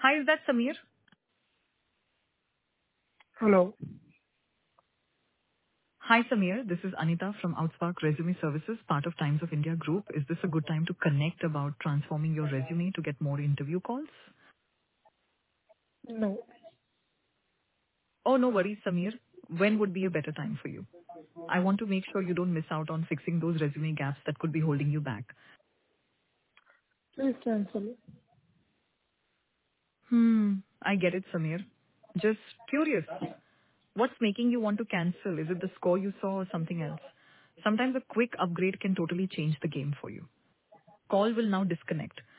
Hi, is that Samir? Hello. Hi, Samir. This is Anita from Outspark Resume Services, part of Times of India Group. Is this a good time to connect about transforming your resume to get more interview calls? No. Oh, no worries, Samir. When would be a better time for you? I want to make sure you don't miss out on fixing those resume gaps that could be holding you back. Please cancel it. I get it, Samir. Just curious. What's making you want to cancel? Is it the score you saw or something else? Sometimes a quick upgrade can totally change the game for you. Call will now disconnect.